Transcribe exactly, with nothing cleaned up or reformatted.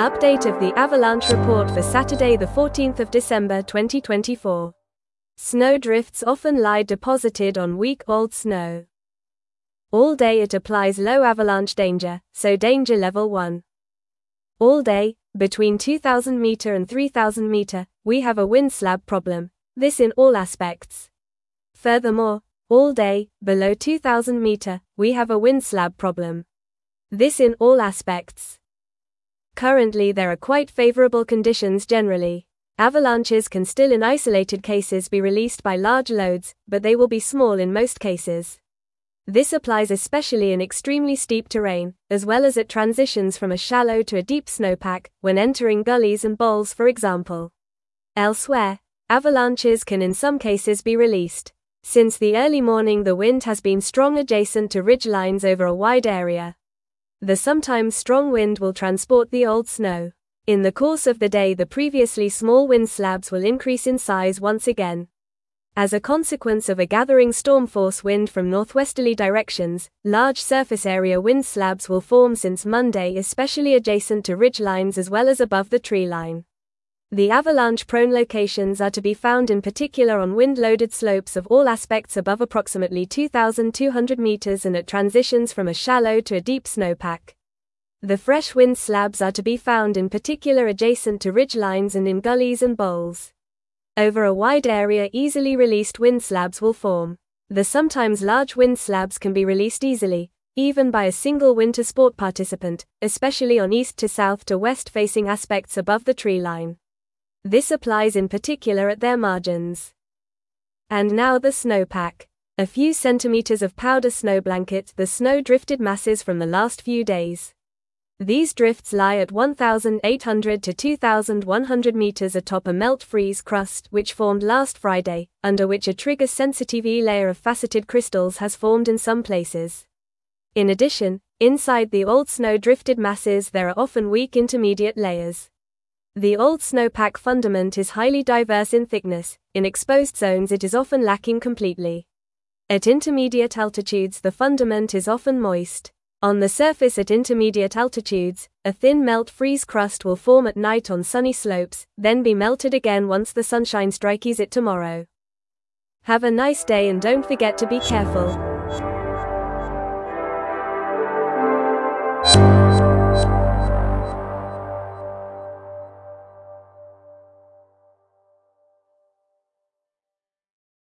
Update of the avalanche report for Saturday the fourteenth of December twenty twenty-four. Snow drifts often lie deposited on week-old snow. All day it applies low avalanche danger, so danger level one. All day, between two thousand meter and three thousand meter, we have a wind slab problem, this in all aspects. Furthermore, all day, below two thousand meter, we have a wind slab problem. This in all aspects. Currently there are quite favorable conditions generally. Avalanches can still in isolated cases be released by large loads, but they will be small in most cases. This applies especially in extremely steep terrain, as well as at transitions from a shallow to a deep snowpack, when entering gullies and bowls for example. Elsewhere, avalanches can in some cases be released. Since the early morning the wind has been strong adjacent to ridge lines over a wide area. The sometimes strong wind will transport the old snow. In the course of the day the previously small wind slabs will increase in size once again. As a consequence of a gathering storm force wind from northwesterly directions, large surface area wind slabs will form since Monday, especially adjacent to ridge lines as well as above the tree line. The avalanche-prone locations are to be found in particular on wind-loaded slopes of all aspects above approximately two thousand two hundred meters and at transitions from a shallow to a deep snowpack. The fresh wind slabs are to be found in particular adjacent to ridge lines and in gullies and bowls. Over a wide area easily released wind slabs will form. The sometimes large wind slabs can be released easily, even by a single winter sport participant, especially on east to south to west facing aspects above the tree line. This applies in particular at their margins. And now the snowpack. A few centimeters of powder snow blanket the snow drifted masses from the last few days. These drifts lie at one thousand eight hundred to two thousand one hundred meters atop a melt-freeze crust which formed last Friday, under which a trigger-sensitive layer of faceted crystals has formed in some places. In addition, inside the old snow drifted masses there are often weak intermediate layers. The old snowpack fundament is highly diverse in thickness, in exposed zones it is often lacking completely. At intermediate altitudes the fundament is often moist. On the surface at intermediate altitudes, a thin melt-freeze crust will form at night on sunny slopes, then be melted again once the sunshine strikes it tomorrow. Have a nice day and don't forget to be careful.